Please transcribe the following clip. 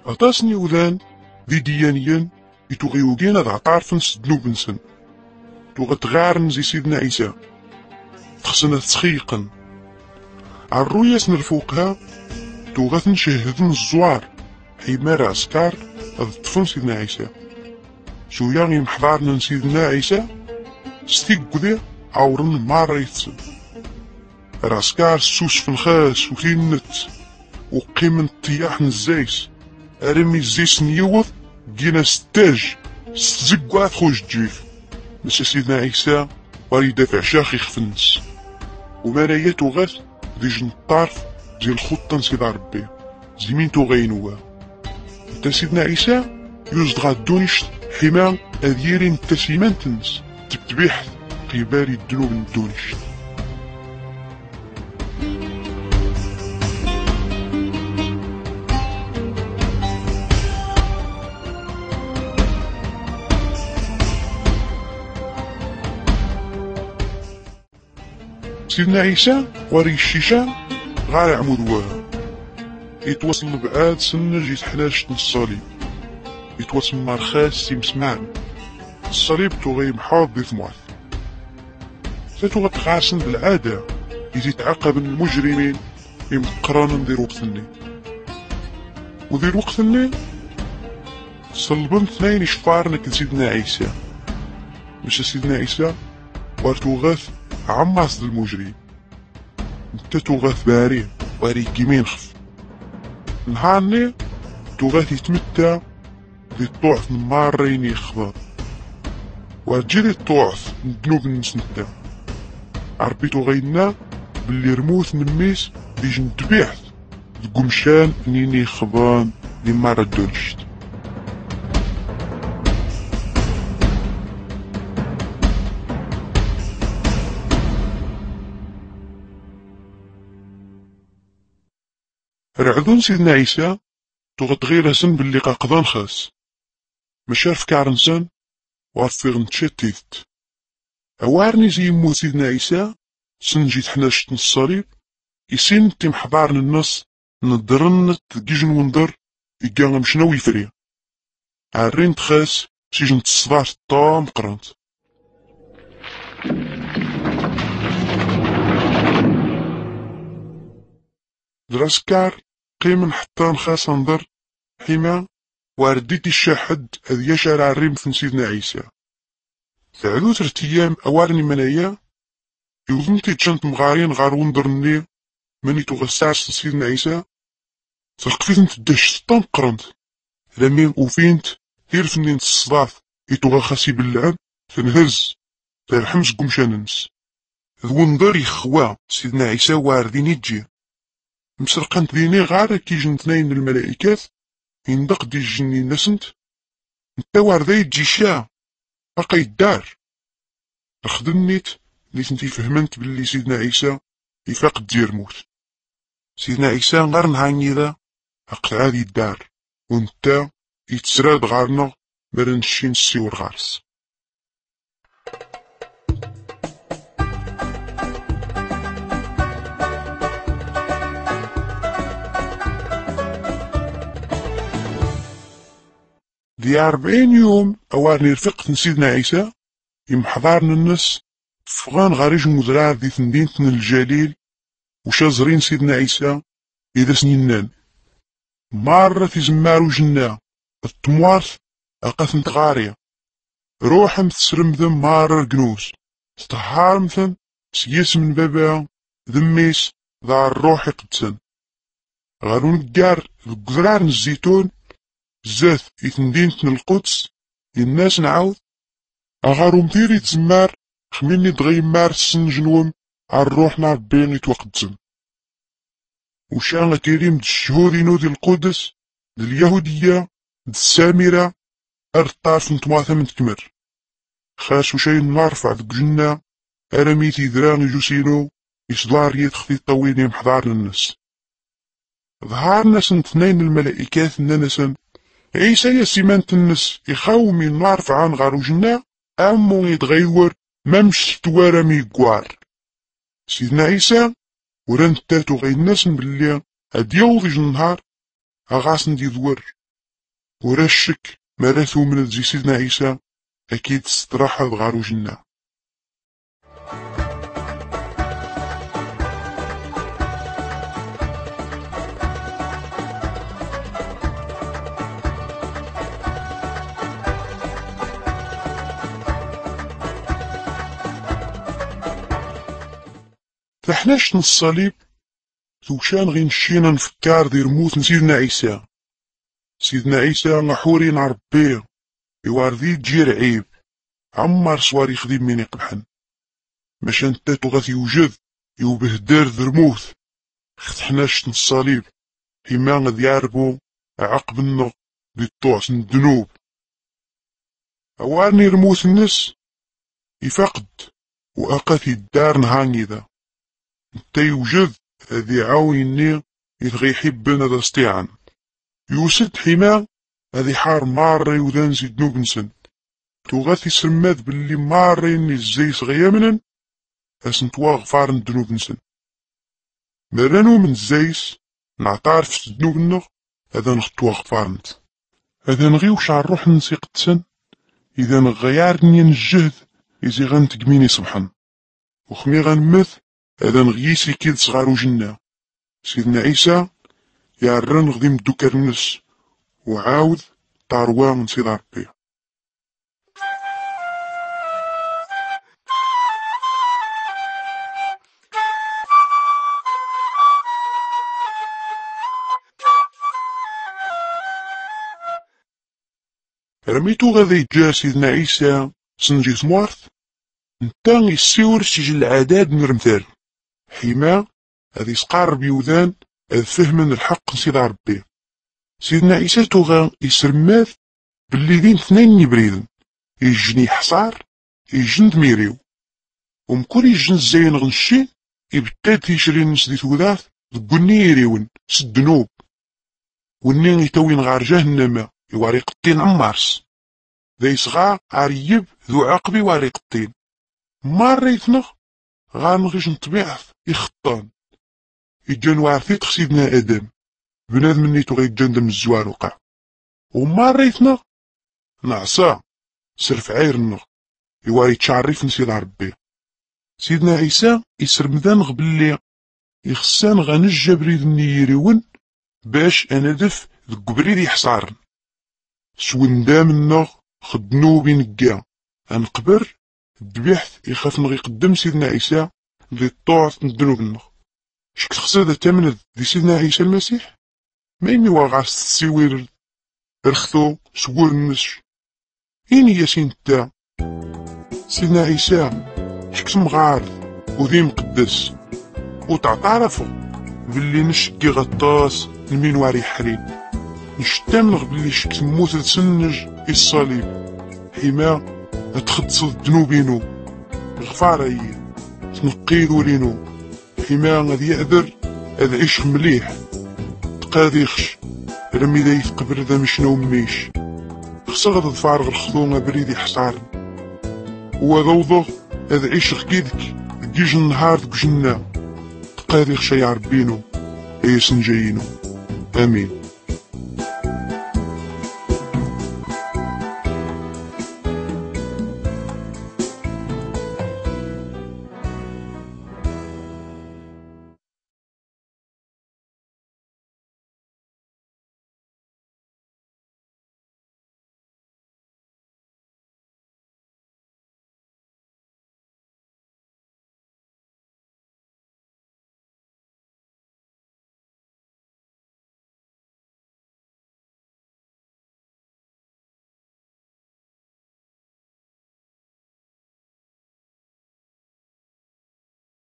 أطاسني وذان ذي ديانيا يتغيوغين هذا عطارفنس دنوبنسن تغتغارن زي سيدنا عيسى تخصنا تسخيقا عالرؤية الفوقها تغثن شهدن الزوار حمار عسكار هذا طفن سيدنا عيسى شو يعني محضارنا سيدنا عيسى ستيق ذي عورن مارا يتسن العسكار سوس في الخاس وكينت وقيمن طياح نزايس ارمي الزيس نيوض جينا ستاج ستزقوات خوش جيف بس سيدنا عيسى غادي يدافع شاخي خفنس ومراياتو غاث دي جن الطرف ديال الخطة نسيد ربي زي تو غينوا تا سيدنا عيسى يوزد غادونيش حما اذيرين تسيمان تنس تبتبيح قبالي الدنوب ندونيش سيدنا عيسى وري الشيشان غار عمود واه يتوصل بعاد سنج يتحلاش الصليب يتوصل مرخاس سيمسمان الصليب تغي محاض دي ثموث ذاتو غتغاسن بالعادة يتعاقب المجرمين يمقرانا دير وقتني ودير وقتني صلبن اثنين يشفارنك سيدنا عيسى مش سيدنا عيسى وارتو غاث عماس المجرم انت تغاث باري واري كيمين خف نهارني تغاث يتمتع بالطعث مارين يخضر وارجلي الطعث ندنوب نسنتا عربيتو غينا باللي رموث نميس بيج نتبيحث القمشان نيني خضان لما ردونشت رعدون سيدنا عيسى تغطغير سن باللي قاقضان خاص مشارف كارنسان وعرفيغ نتشتيت عوارني زي مو سيدنا عيسى سن جيت حناشت الصليب يسين تيم حضارن النص ندرن تجيجن وندر يقام شنو يفري عارين تخاس سيجن تصدار طام قرنت دراسكار قيمن حتى نخاس نظر حما وارديتي الشاحد هذ يشار الريم في سيدنا عيسى تعدو ترتيام اوارني منايا يوضنتي تشانت مغارين غار وندرني مني تغسعس سيدنا عيسى تلقفيت نتداش ستان قرنت لمين وفينت دير فنين الصداف يتوغا خاسي باللعب تنهز ترحمس قمشاننس ذو نظر يخوا سيدنا عيسى واردين يجي مسرقانت ديني غار كيجن اثنين الملائكات يندق دي الجني نسنت نتا واردا يجي شا بقى يدار اخدنيت اللي تنتي فهمنت باللي سيدنا عيسى يفاق دير موت سيدنا عيسى غار نهاني ذا حق عادي يدار ونتا يتسراد غارنا مرنشين السيور غارس دي 40 يوم اوارني رفقت سيدنا عيسى يمحضارن الناس فغان غاريج مزرعة ذي ثندينتن الجليل وشازرين سيدنا عيسى إذا سنينان مرة تزمارو جنا التموارث أقاثن تغارية روحم تسرم ذم مارر جنوس تطهار مثن سيس من بابا ذميس ذا الروح قدسن غارون الجار القذرار الزيتون زاث يتندينتن القدس الناس نعاود أغارو مثيري تزمار خميني دغيمار السن جنوم عالروح نار بين يتوقدسن وشان كريم الشهود ينودي القدس اليهودية السامرة أرطاف نتماثا من تكمر خاس وشي نرفع ذك جنة أرميتي ذران يجوسينو يصدار يتخفي الطويل محضار الناس ظهار ناس اثنين الملائكات ننسن عيسى يسيمان تنس يخاومي نرفع عن غارو جنة أمو يتغيور ممش توارمي قوار سيدنا عيسى وران تاتو غي الناس باللي هاد يوضي النهار أغاسن دي ذور ورا الشك مراثو من زي سيدنا عيسى أكيد استراحة غارو جنة. فحناش الصليب توشان غي نشينا نفكار دير موت سيدنا عيسى. سيدنا عيسى نحورين ربيه يواردي تجير عيب عمر صوار يخدم من يقبحن باش انت تغاث يوجد يوبهدار ذرموث ختحناش الصليب هما غادي يعربو عقب النغ دي طوعس الذنوب اوارني رموث الناس يفقد واقاثي الدار نهاني ذا انت يوجد هذي عاوني يتغي يحبنا ذا استيعان يوسد حما هذي حار ماري وذان زيد نوب نسن توغاثي سماد باللي ماري اني الزي صغيا منن اسنت واغفار ندنوب نسن مرانو من الزيس نعتارف في الذنوب النغ هذا نخط واغفارنت هذا نغيوش على الروح نسيق تسن اذا نغيارني نجهد يزي غنتقميني صبحا وخمي غنمث هذا نغيسي كيد صغار وجنة سيدنا عيسى يعرن غدي مدو كرنس وعاود طاروا من سيد ربي. رميتو غادي يجا سيدنا عيسى سنجي ثموارث نتا يسيور سجل العداد من رمثال حما هذي سقار بيوذان هذ فهمن الحق سيد ربي. سيدنا عيسى توغا يسرماث باللي دين اثنين يبريدن يجني حصار يجن دميريو ومكور يجن الزين غنشي يبتاد تيشري الناس دي ثوذاث ذقني يريون سدنوب ونين يتوين غار جهنم يواري قطين عمارس ذا يسغى عريب ذو عقبي واري قطين ماريتنغ غانغيش نطبيعث يخطان يجان وارثيت سيدنا آدم بنادم نيتو غيتجندم الزوار وقع وماريتنا نعصا سرف عيرنغ يواري تشعرف نسيد ربي. سيدنا عيسى يسرمدان باللي يخسان غنجا بريد يريون باش اندف ذك بريد يحصارن سوندام النغ خدنو بينقا انقبر الدبيحث يخاف نغي قدم سيدنا عيسى ذي الطوعث ندنوب النغ شك تخصد تمند ذي سيدنا عيسى المسيح ما يمي واغار السيوير رخثو سوور النش إني يا سينتا سيدنا عيسى حكتم غارض وذي مقدس وتعترفو باللي نشكي غطاس المين واري حريب نشتامنغ باللي شكت موت تسنج الصليب حما تخدص ذنوبينو غفار ايه تنقيدو لينو حما غادي يعذر هذا عيش مليح تقاديخش رمي ذا يتقبر ذا مشنو ميش خصا غادا تفارغ الخطومة بريدي حصار وهذا وضغ هذا عيش غكيدك تجيج النهار دك جنة تقاديخش يا ربينو ايسن جايينو امين.